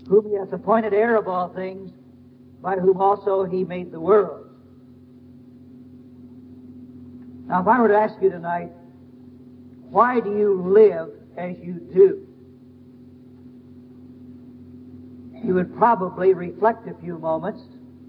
whom he hath appointed heir of all things, by whom also he made the world. Now, if I were to ask you tonight, why do you live as you do? You would probably reflect a few moments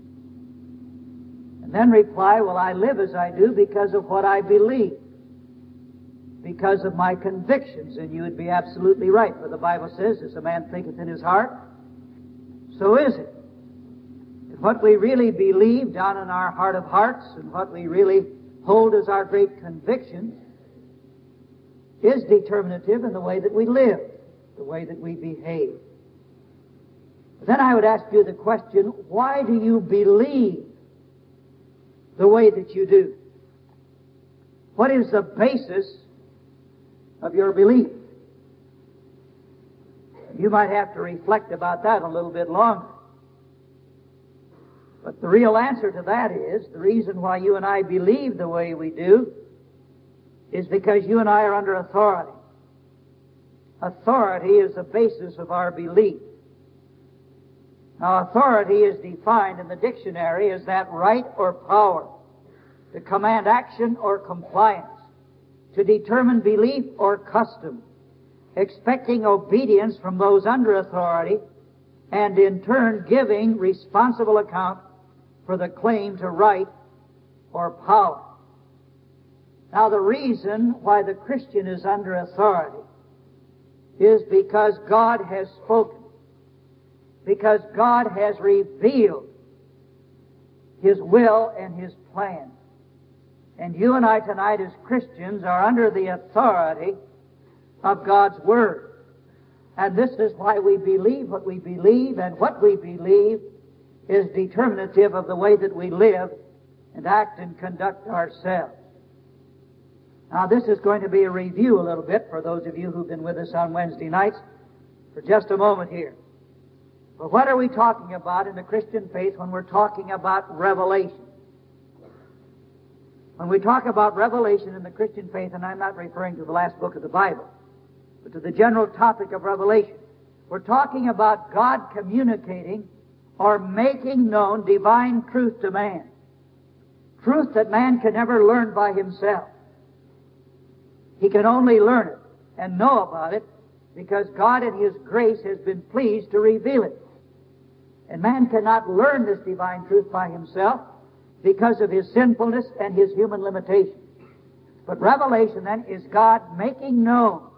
and then reply, well, I live as I do because of what I believe, because of my convictions. And you would be absolutely right, for the Bible says, as a man thinketh in his heart, so is it. And what we really believe down in our heart of hearts and what we really hold as our great convictions is determinative in the way that we live, the way that we behave. Then I would ask you the question, why do you believe the way that you do? What is the basis of your belief? You might have to reflect about that a little bit longer. But the real answer to that is, the reason why you and I believe the way we do is because you and I are under authority. Authority is the basis of our belief. Now, authority is defined in the dictionary as that right or power to command action or compliance, to determine belief or custom, expecting obedience from those under authority, and in turn giving responsible account for the claim to right or power. Now, the reason why the Christian is under authority is because God has spoken, because God has revealed His will and His plan. And you and I tonight as Christians are under the authority of God's Word. And this is why we believe what we believe, and what we believe is determinative of the way that we live and act and conduct ourselves. Now, this is going to be a review a little bit for those of you who've been with us on Wednesday nights for just a moment here. But what are we talking about in the Christian faith when we're talking about revelation? When we talk about revelation in the Christian faith, and I'm not referring to the last book of the Bible, but to the general topic of revelation, we're talking about God communicating or making known divine truth to man. Truth that man can never learn by himself. He can only learn it and know about it because God in His grace has been pleased to reveal it. And man cannot learn this divine truth by himself because of his sinfulness and his human limitations. But revelation then is God making known,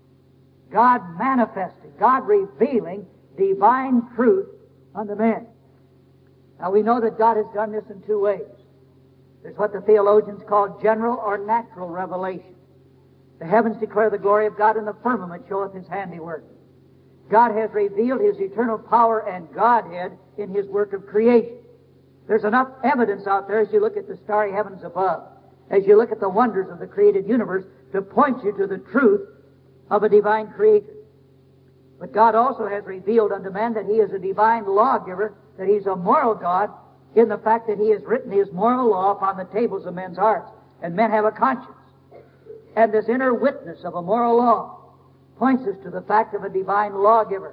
God manifesting, God revealing divine truth unto men. Now we know that God has done this in two ways. There's what the theologians call general or natural revelation. The heavens declare the glory of God, and the firmament showeth His handiwork. God has revealed His eternal power and Godhead in His work of creation. There's enough evidence out there as you look at the starry heavens above, as you look at the wonders of the created universe, to point you to the truth of a divine creator. But God also has revealed unto man that He is a divine lawgiver, that He's a moral God, in the fact that He has written His moral law upon the tables of men's hearts, and men have a conscience. And this inner witness of a moral law points us to the fact of a divine lawgiver.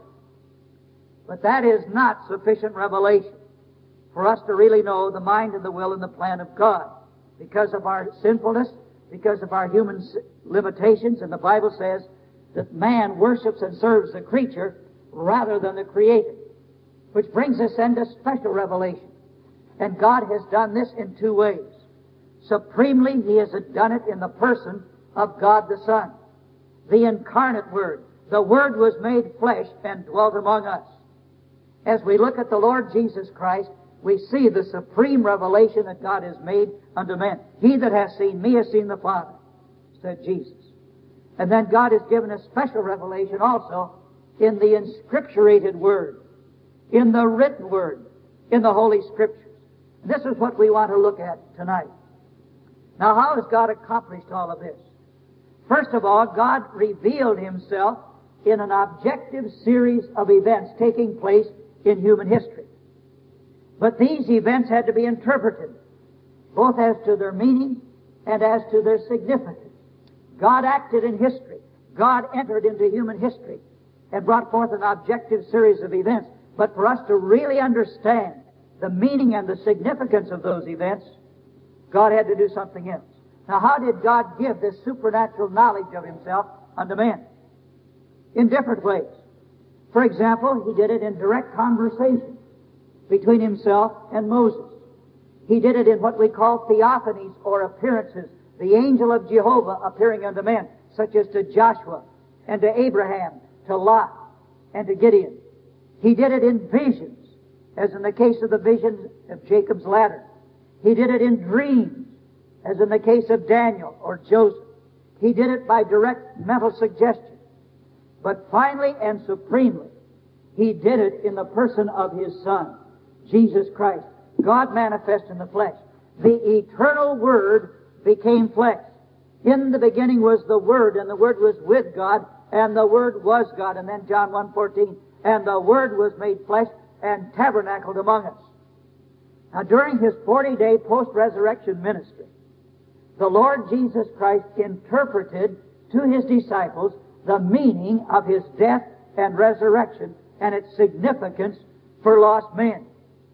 But that is not sufficient revelation for us to really know the mind and the will and the plan of God. Because of our sinfulness, because of our human limitations, and the Bible says that man worships and serves the creature rather than the Creator. Which brings us into special revelation. And God has done this in two ways. Supremely, He has done it in the person of God the Son, the incarnate Word. The Word was made flesh and dwelt among us. As we look at the Lord Jesus Christ, we see the supreme revelation that God has made unto men. He that hath seen me has seen the Father, said Jesus. And then God has given a special revelation also in the inscripturated Word, in the written Word, in the Holy Scriptures. And this is what we want to look at tonight. Now, how has God accomplished all of this? First of all, God revealed Himself in an objective series of events taking place in human history. But these events had to be interpreted, both as to their meaning and as to their significance. God acted in history. God entered into human history and brought forth an objective series of events. But for us to really understand the meaning and the significance of those events, God had to do something else. Now, how did God give this supernatural knowledge of Himself unto men? In different ways. For example, He did it in direct conversation between Himself and Moses. He did it in what we call theophanies or appearances, the angel of Jehovah appearing unto men, such as to Joshua and to Abraham, to Lot and to Gideon. He did it in visions, as in the case of the visions of Jacob's ladder. He did it in dreams, as in the case of Daniel or Joseph. He did it by direct mental suggestion. But finally and supremely, He did it in the person of His Son, Jesus Christ, God manifest in the flesh. The eternal Word became flesh. In the beginning was the Word, and the Word was with God, and the Word was God. And then John 1:14, and the Word was made flesh and tabernacled among us. Now, during His 40-day post-resurrection ministry, the Lord Jesus Christ interpreted to His disciples the meaning of His death and resurrection and its significance for lost men.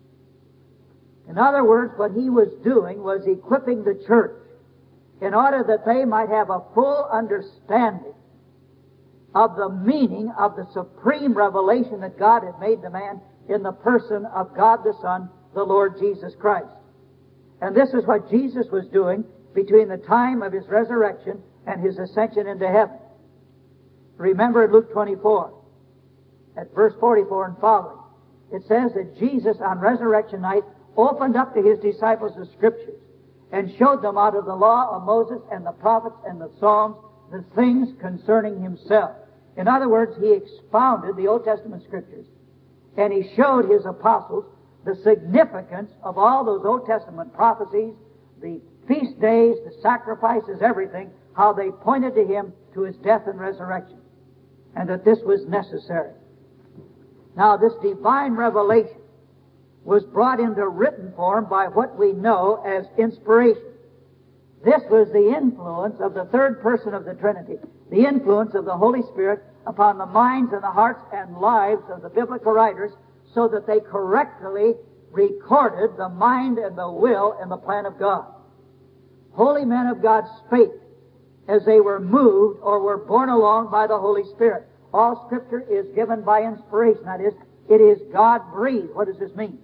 In other words, what He was doing was equipping the church in order that they might have a full understanding of the meaning of the supreme revelation that God had made to man in the person of God the Son, the Lord Jesus Christ. And this is what Jesus was doing between the time of His resurrection and His ascension into heaven. Remember in Luke 24, at verse 44 and following, it says that Jesus on resurrection night opened up to His disciples the Scriptures and showed them out of the law of Moses and the prophets and the Psalms the things concerning Himself. In other words, He expounded the Old Testament Scriptures, and He showed His apostles the significance of all those Old Testament prophecies, the feast days, the sacrifices, everything, how they pointed to Him, to His death and resurrection, and that this was necessary. Now, this divine revelation was brought into written form by what we know as inspiration. This was the influence of the third person of the Trinity, the influence of the Holy Spirit upon the minds and the hearts and lives of the biblical writers, so that they correctly recorded the mind and the will and the plan of God. Holy men of God spake as they were moved or were borne along by the Holy Spirit. All Scripture is given by inspiration. That is, it is God-breathed. What does this mean?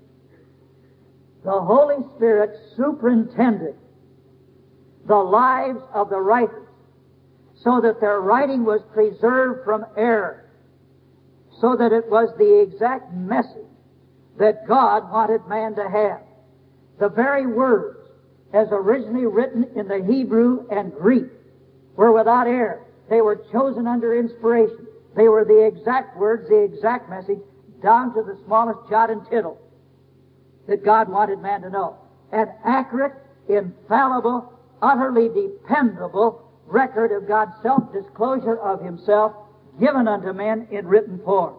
The Holy Spirit superintended the lives of the writers so that their writing was preserved from error, so that it was the exact message that God wanted man to have. The very words, as originally written in the Hebrew and Greek, were without error. They were chosen under inspiration. They were the exact words, the exact message, down to the smallest jot and tittle that God wanted man to know. An accurate, infallible, utterly dependable record of God's self-disclosure of Himself given unto men in written form.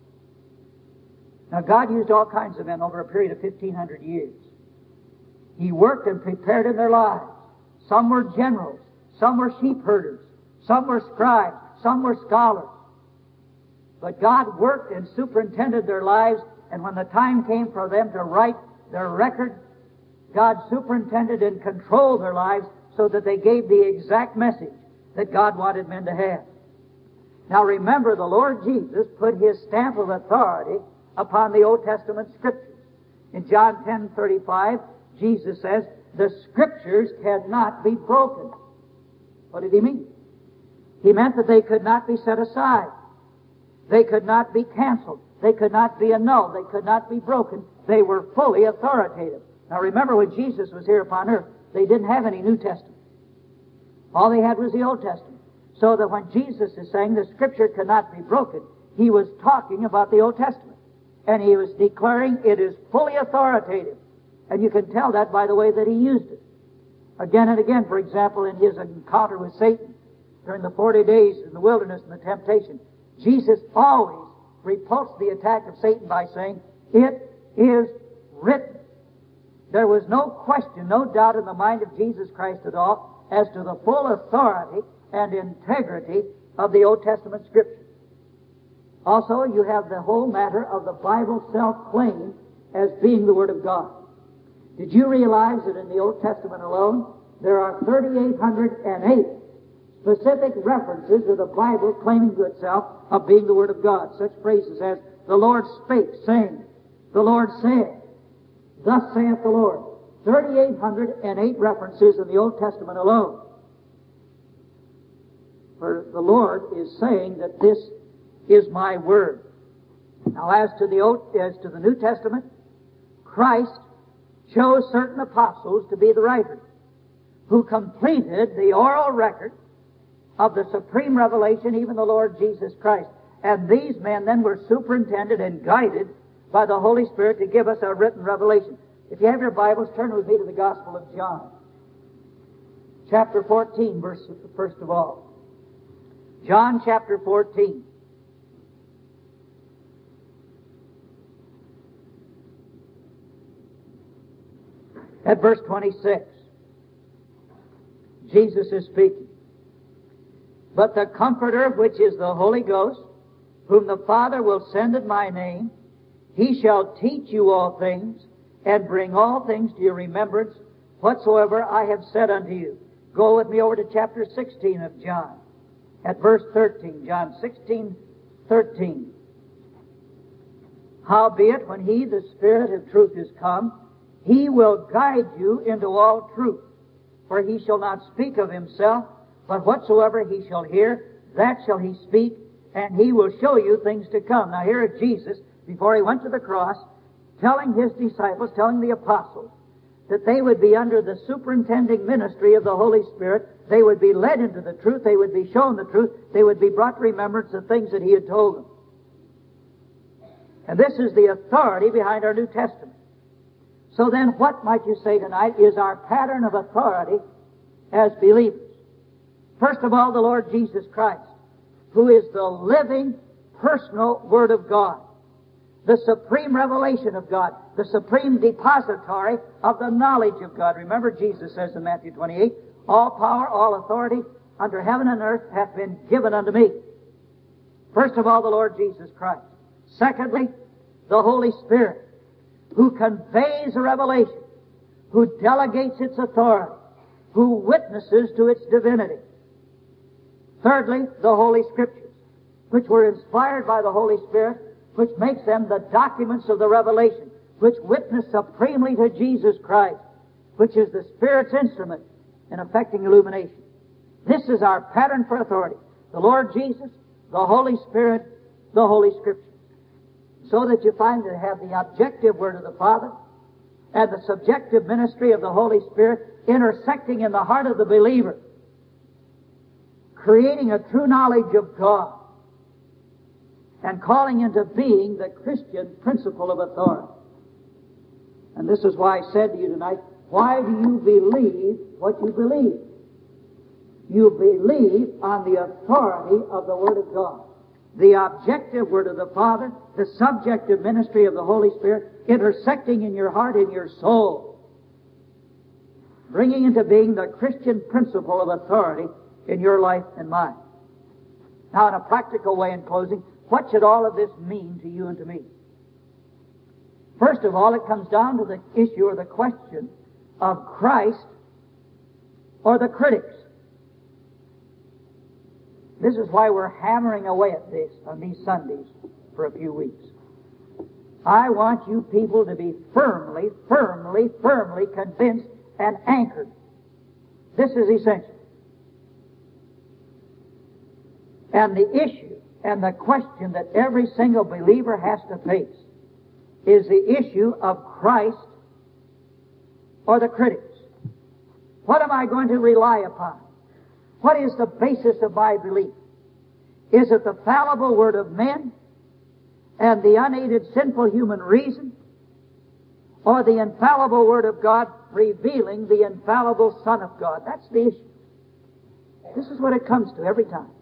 Now, God used all kinds of men over a period of 1,500 years. He worked and prepared in their lives. Some were generals, some were sheep herders, some were scribes, some were scholars. But God worked and superintended their lives, and when the time came for them to write their record, God superintended and controlled their lives so that they gave the exact message that God wanted men to have. Now remember, the Lord Jesus put His stamp of authority upon the Old Testament Scriptures. In John 10:35, Jesus says, the Scriptures cannot be broken. What did He mean? He meant that they could not be set aside. They could not be canceled. They could not be annulled. They could not be broken. They were fully authoritative. Now remember, when Jesus was here upon earth, they didn't have any New Testament. All they had was the Old Testament. So that when Jesus is saying the Scripture cannot be broken, He was talking about the Old Testament. And He was declaring it is fully authoritative. And you can tell that by the way that He used it. Again and again, for example, in His encounter with Satan during the 40 days in the wilderness and the temptation, Jesus always repulsed the attack of Satan by saying, it is written. There was no question, no doubt in the mind of Jesus Christ at all as to the full authority and integrity of the Old Testament Scripture. Also, you have the whole matter of the Bible self-claim as being the Word of God. Did you realize that in the Old Testament alone, there are 3,808 specific references to the Bible claiming to itself of being the Word of God? Such phrases as, the Lord spake, saying, the Lord said, thus saith the Lord. 3,808 references in the Old Testament alone. For the Lord is saying that this is my Word. Now, as to the New Testament, Christ chose certain apostles to be the writers, who completed the oral record of the supreme revelation, even the Lord Jesus Christ. And these men then were superintended and guided by the Holy Spirit to give us a written revelation. If you have your Bibles, turn with me to the Gospel of John, chapter 14, first of all. John chapter 14. At verse 26, Jesus is speaking. But the Comforter, which is the Holy Ghost, whom the Father will send in my name, he shall teach you all things, and bring all things to your remembrance, whatsoever I have said unto you. Go with me over to chapter 16 of John, at verse 13. John 16:13. Howbeit, when he, the Spirit of truth, is come, he will guide you into all truth. For he shall not speak of himself, but whatsoever he shall hear, that shall he speak, and he will show you things to come. Now here is Jesus, before he went to the cross, telling his disciples, telling the apostles, that they would be under the superintending ministry of the Holy Spirit. They would be led into the truth. They would be shown the truth. They would be brought to remembrance of things that he had told them. And this is the authority behind our New Testament. So then, what might you say tonight is our pattern of authority as believers? First of all, the Lord Jesus Christ, who is the living, personal Word of God, the supreme revelation of God, the supreme depository of the knowledge of God. Remember, Jesus says in Matthew 28, all power, all authority under heaven and earth hath been given unto me. First of all, the Lord Jesus Christ. Secondly, the Holy Spirit, who conveys a revelation, who delegates its authority, who witnesses to its divinity. Thirdly, the Holy Scriptures, which were inspired by the Holy Spirit, which makes them the documents of the revelation, which witness supremely to Jesus Christ, which is the Spirit's instrument in effecting illumination. This is our pattern for authority. The Lord Jesus, the Holy Spirit, the Holy Scriptures. So that you find to have the objective Word of the Father and the subjective ministry of the Holy Spirit intersecting in the heart of the believer, creating a true knowledge of God and calling into being the Christian principle of authority. And this is why I said to you tonight, why do you believe what you believe? You believe on the authority of the Word of God. The objective Word of the Father, the subjective ministry of the Holy Spirit, intersecting in your heart, in your soul, bringing into being the Christian principle of authority in your life and mine. Now, in a practical way, in closing, what should all of this mean to you and to me? First of all, it comes down to the issue or the question of Christ or the critics. This is why we're hammering away at this on these Sundays for a few weeks. I want you people to be firmly convinced and anchored. This is essential. And the issue and the question that every single believer has to face is the issue of Christ or the critics. What am I going to rely upon? What is the basis of my belief? Is it the fallible word of men and the unaided sinful human reason, or the infallible Word of God revealing the infallible Son of God? That's the issue. This is what it comes to every time.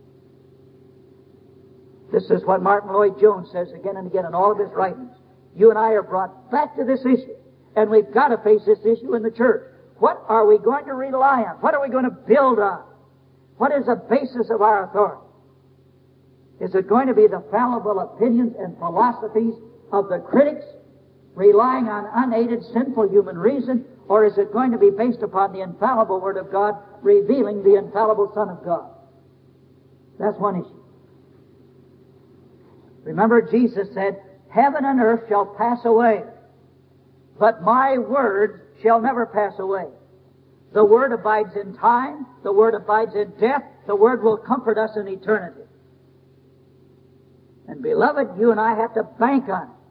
This is what Martin Lloyd-Jones says again and again in all of his writings. You and I are brought back to this issue, and we've got to face this issue in the church. What are we going to rely on? What are we going to build on? What is the basis of our authority? Is it going to be the fallible opinions and philosophies of the critics, relying on unaided sinful human reason, or is it going to be based upon the infallible Word of God, revealing the infallible Son of God? That's one issue. Remember, Jesus said, heaven and earth shall pass away, but my words shall never pass away. The Word abides in time, the Word abides in death, the Word will comfort us in eternity. And beloved, you and I have to bank on it.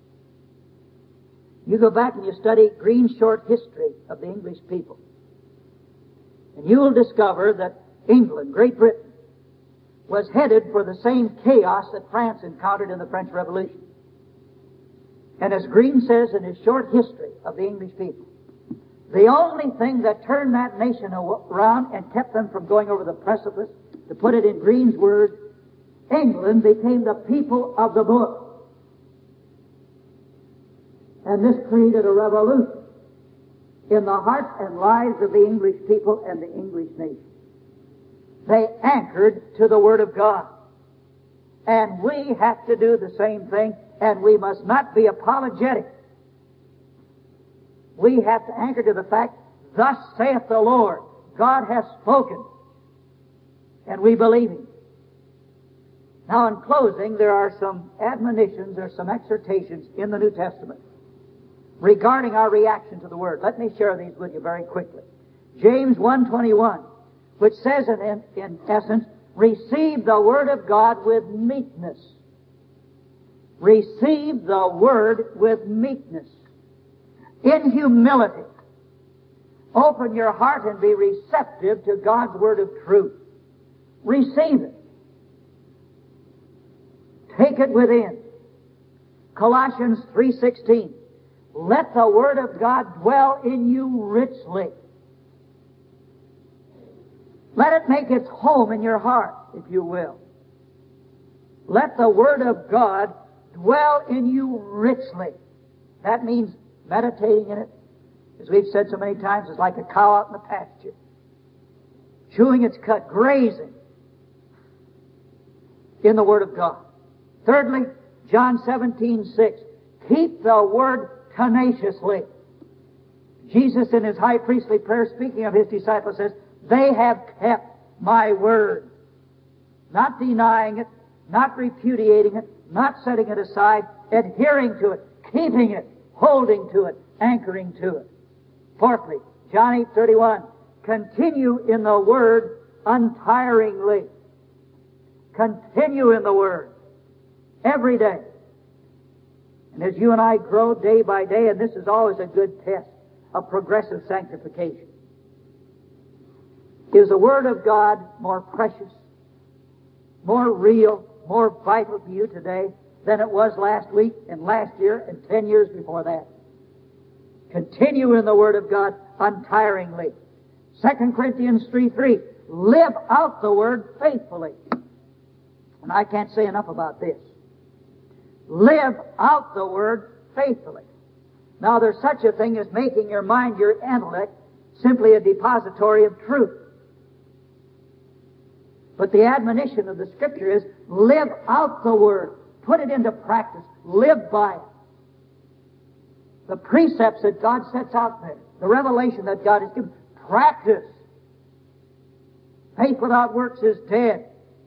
You go back and you study Green's short history of the English people, and you will discover that England, Great Britain, was headed for the same chaos that France encountered in the French Revolution. And as Green says in his short history of the English people, the only thing that turned that nation around and kept them from going over the precipice, to put it in Green's words, England became the people of the book. And this created a revolution in the hearts and lives of the English people and the English nation. They anchored to the Word of God. And we have to do the same thing, and we must not be apologetic. We have to anchor to the fact, thus saith the Lord. God has spoken, and we believe Him. Now, in closing, there are some admonitions or some exhortations in the New Testament regarding our reaction to the Word. Let me share these with you very quickly. James 1:21, which says in essence, receive the Word of God with meekness. Receive the Word with meekness. In humility. Open your heart and be receptive to God's Word of truth. Receive it. Take it within. Colossians 3:16. Let the Word of God dwell in you richly. Let it make its home in your heart, if you will. Let the Word of God dwell in you richly. That means meditating in it. As we've said so many times, it's like a cow out in the pasture, chewing its cud, grazing in the Word of God. Thirdly, John 17:6. Keep the Word tenaciously. Jesus, in His high priestly prayer, speaking of His disciples, says, they have kept my Word. Not denying it, not repudiating it, not setting it aside, adhering to it, keeping it, holding to it, anchoring to it. Fourthly, John 8:31. Continue in the Word untiringly. Continue in the Word every day. And as you and I grow day by day, and this is always a good test of progressive sanctification, is the Word of God more precious, more real, more vital to you today than it was last week and last year and 10 years before that? Continue in the Word of God untiringly. 2 Corinthians 3:3. Live out the Word faithfully. And I can't say enough about this. Live out the Word faithfully. Now, there's such a thing as making your mind, your intellect, simply a depository of truth. But the admonition of the Scripture is, live out the Word. Put it into practice. Live by it. The precepts that God sets out there, the revelation that God has given, practice. Faith without works is dead.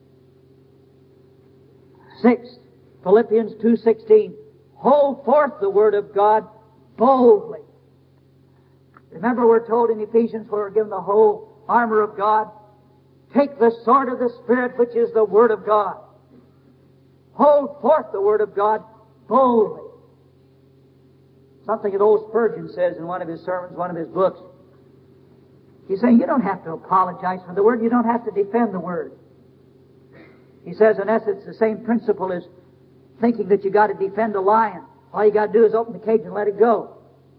Sixth, Philippians 2:16. Hold forth the Word of God boldly. Remember, we're told in Ephesians, where we're given the whole armor of God, take the sword of the Spirit, which is the Word of God. Hold forth the Word of God boldly. Something that old Spurgeon says in one of his sermons, one of his books. He's saying you don't have to apologize for the Word. You don't have to defend the Word. He says, in essence, the same principle as thinking that you got to defend a lion. All you got to do is open the cage and let it go.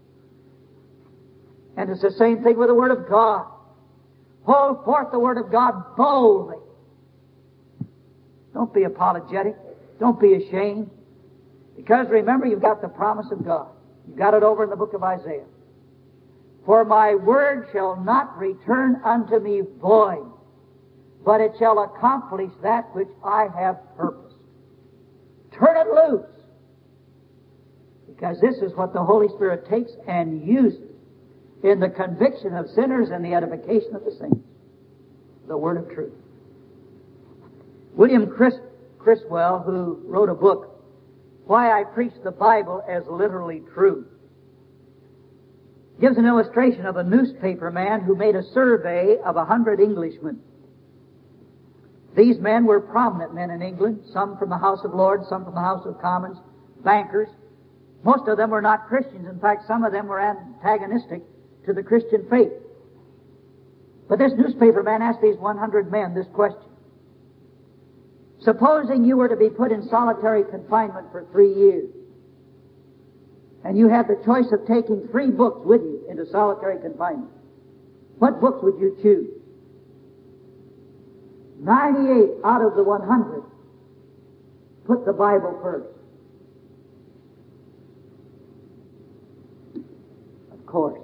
And it's the same thing with the Word of God. Hold forth the Word of God boldly. Don't be apologetic. Don't be ashamed. Because remember, you've got the promise of God. You've got it over in the book of Isaiah. For my word shall not return unto me void, but it shall accomplish that which I have purposed. Turn it loose. Because this is what the Holy Spirit takes and uses in the conviction of sinners and the edification of the saints. The Word of truth. William Criswell, who wrote a book, Why I Preach the Bible as Literally True, gives an illustration of a newspaper man who made a survey of 100 Englishmen. These men were prominent men in England, some from the House of Lords, some from the House of Commons, bankers. Most of them were not Christians. In fact, some of them were antagonistic to the Christian faith. But this newspaper man asked these 100 men this question. Supposing you were to be put in solitary confinement for 3 years, and you had the choice of taking 3 books with you into solitary confinement, what books would you choose? 98 out of the 100 put the Bible first. Of course.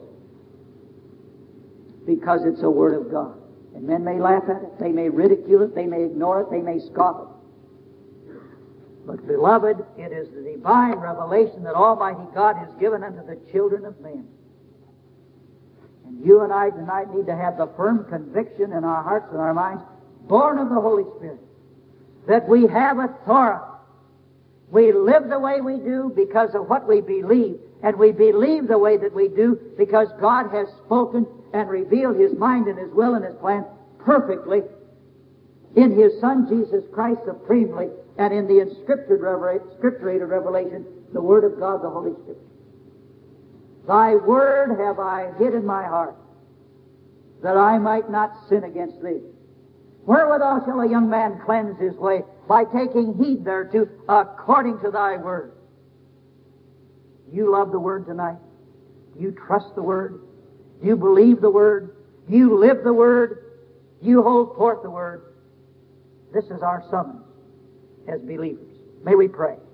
Because it's a Word of God. And men may laugh at it, they may ridicule it, they may ignore it, they may scoff it. But, beloved, it is the divine revelation that Almighty God has given unto the children of men. And you and I tonight need to have the firm conviction in our hearts and our minds, born of the Holy Spirit, that we have authority. We live the way we do because of what we believe, and we believe the way that we do because God has spoken and revealed His mind and His will and His plan perfectly in His Son Jesus Christ supremely, and in the inscripturated revelation, the Word of God, the Holy Scripture. Thy Word have I hid in my heart, that I might not sin against Thee. Wherewithal shall a young man cleanse his way? By taking heed thereto, according to Thy Word. Do you love the Word tonight? Do you trust the Word? Do you believe the Word? Do you live the Word? Do you hold forth the Word? This is our summons as believers. May we pray.